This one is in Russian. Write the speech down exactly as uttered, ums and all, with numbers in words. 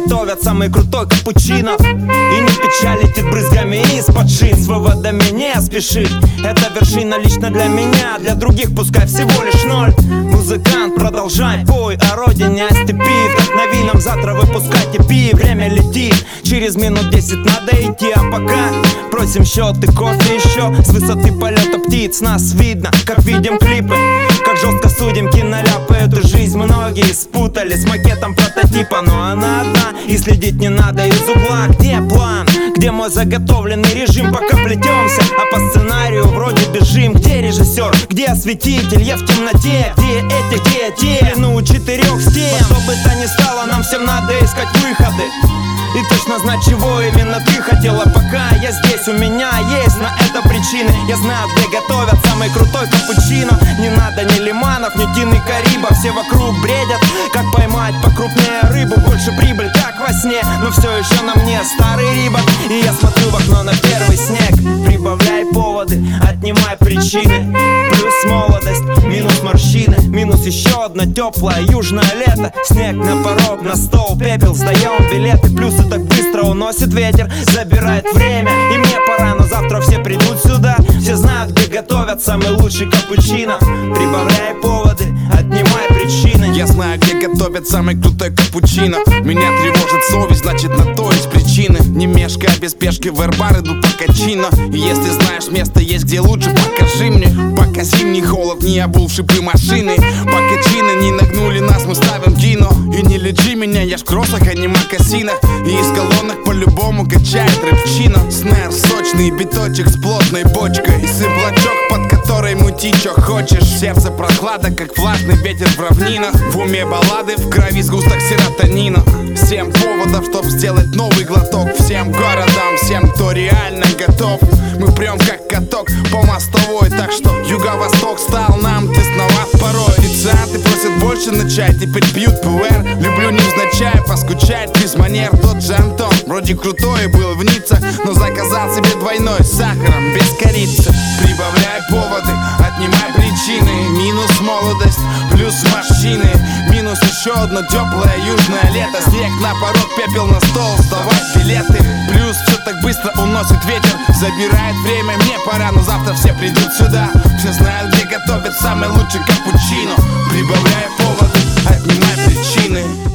готовят самый крутой капучино. И не печалите брызгами из-под шин, с выводами не спешит. Это вершина лично для меня, для других пускай всего лишь ноль. Музыкант, продолжай, пой о родине, о степи. Вдохнови нам завтра выпускать и пи. Время летит, через минут десять надо идти. А пока просим счет и кофе еще. С высоты полета птиц нас видно, как видим клипы. Как жестко судим киноляпы. Эту жизнь многие спутали с макетом прототипа. Но она одна, и следить не надо из угла. Где план? Где мой заготовленный режим? Пока плетемся, а по сценарию вроде бежим. Где режиссер? Где осветитель? Я в темноте. Где эти, где те? Ну, у четырех стен. Во что бы то ни стало, нам всем надо искать выходы. И точно знать, чего именно ты хотела. Пока я здесь, у меня есть на это причины. Я знаю, где готовят самый крутой капучино. Не надо ни лиманов, ни Тины Кариба. Все вокруг бредят, как поймать покрупнее рыбу. Больше прибыль, как во сне, но все еще на мне старый рибок. И я смотрю в окно на первый снег. Прибавляй поводы, отнимай причины. Плюс молодость, минус морщины. Минус еще одно теплое южное лето. Снег на порог, на стол, пепел, сдаем билеты. Плюс и так быстро уносит ветер, забирает время. И мне пора, но завтра все придут сюда. Все знают, где готовят самый лучший капучино. Прибавляй поводы, отнимай причины. Я знаю, где готовят самый крутой капучино. Меня тревожит совесть, значит на то есть причины. Не мешкай, без спешки в эрбар иду по качино. И если знаешь, место есть где лучше, покажи мне. Пока зимний холод не обул шипы машины. Пока чины не нагнули нас, мы ставим кино. И не лечи меня, я ж в кроссах, а не мокасинах. И из колонок по-любому качает рэпчино. Снэр сочный биточек с плотной бочкой. И сыблачок, под которой мути чё хочешь. Сердце прохлада, как влажный ветер в равнинах. В уме баллады, в крови сгусток серотонина. Семь поводов, чтоб сделать новый глоток. Всем городам, всем, кто реально готов. Мы прям как каток по мостовой. Так что юго-восток стал нам тесноват порой. Официанты просят больше на чай, теперь пьют пуэр. Люблю невзначай, поскучать без манер. Тот же Антон, вроде крутой был в Ницце, но заказал себе двойной с сахаром, без корицы. Прибавляй поводы, отнимай причины. Минус молодость, плюс морщины. Минус еще одно теплое южное лето. Снег на порог, пепел на стол, сдавать билеты. Плюс все так быстро уносит ветер, забирает время, мне пора, но завтра все придут сюда. Все знают, где готовят самый лучший капучино. Прибавляй поводы, отнимай причины.